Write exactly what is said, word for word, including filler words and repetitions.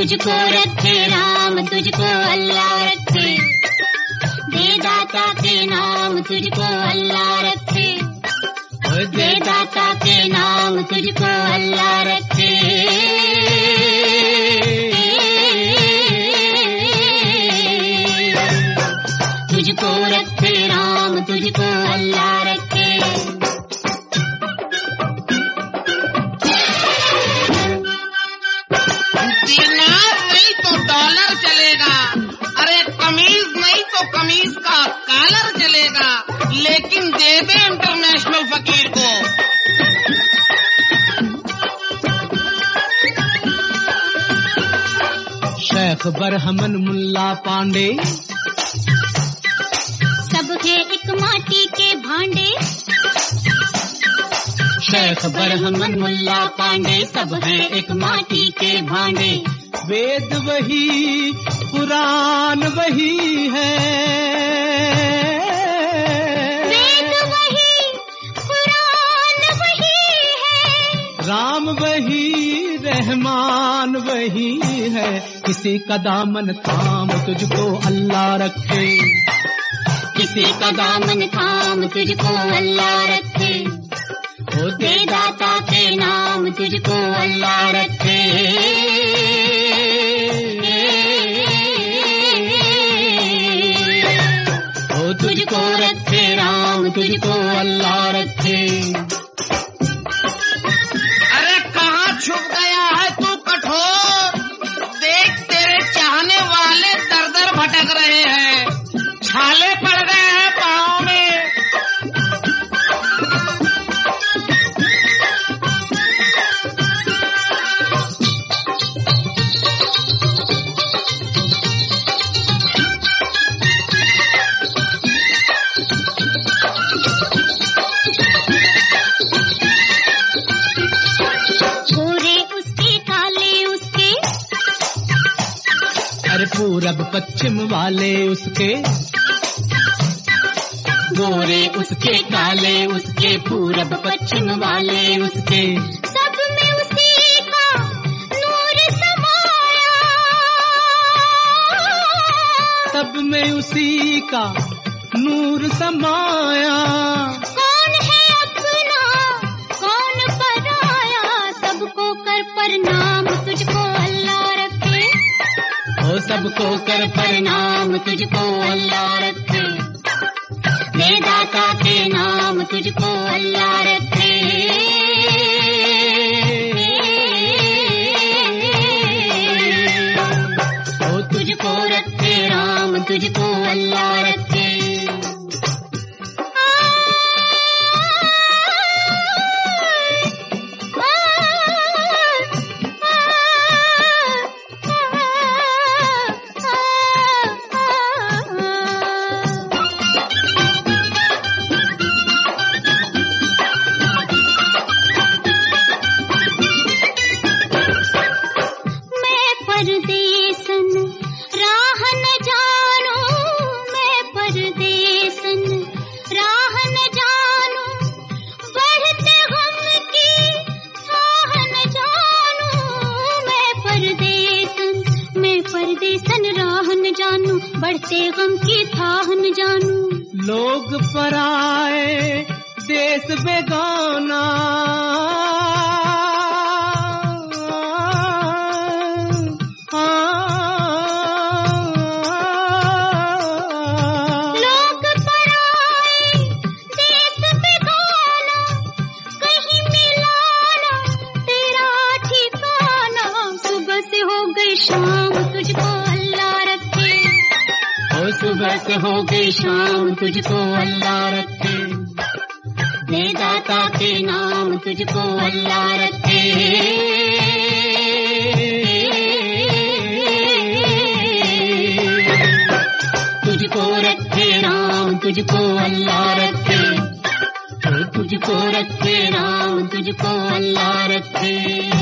तुझको रखे राम, तुझको अल्लाह रखे, दे दाता के नाम तुझको अल्लाह रखे, दे दाता के नाम तुझको अल्लाह रखे। तुझको रखे राम, तुझको अल्लाह रखे। दिनार नहीं तो डॉलर चलेगा, अरे कमीज नहीं तो कमीज का कॉलर चलेगा, लेकिन दे दे इंटरनेशनल फकीर को। शेख बरहमन मुल्ला पांडे सब है एक माटी के भांडे, शेख बरहमन मुल्ला पांडे सब है एक माटी के भांडे। वेद वही कुरान वही है, वेद वही कुरान वही है, राम वही रहमान वही है। किसी का दामन थाम तुझको अल्लाह रखे, किसी का दामन थाम तुझको अल्लाह रखे, ओ दे दाता के नाम तुझको अल्लाह रखे। ओ तुझको रखे राम, तुझको अल्लाह रखे। अरे कहाँ छुप गया है तू कठोर, देख तेरे चाहने वाले दर दर भटक रहे हैं, छाले पड़ गए हैं पाँव में। पूरब पश्चिम वाले उसके, गोरे उसके काले उसके, पूरब पश्चिम वाले उसके, सब में उसी का नूर समाया, सब में उसी का नूर समाया। कौन है अपना कौन पराया, सबको कर प्रणाम तुझको अल्लाह रखे, ओ सबको कर प्रणाम तुझको अल्लाह रखे, दे दाता के नाम तुझको अल्लाह रखे। ओ तुझको रखे राम, तुझको अल्लाह रखे। परदेसन राह न जानू, मैं परदेसन राह न जानू, बढ़ते गम की थाह न जानू, मैं परदेसन मैं परदेसन राह न जानू, बढ़ते गम की थाह न जानू। लोग पराए देश बेगाना, सुबह से हो गई शाम तुझको अल्लाह रखे, दे दाता के नाम तुझको अल्लाह रखे। तुझको रखे राम, तुझको अल्लाह रखे, तुझको रखे राम, तुझको अल्लाह रखे।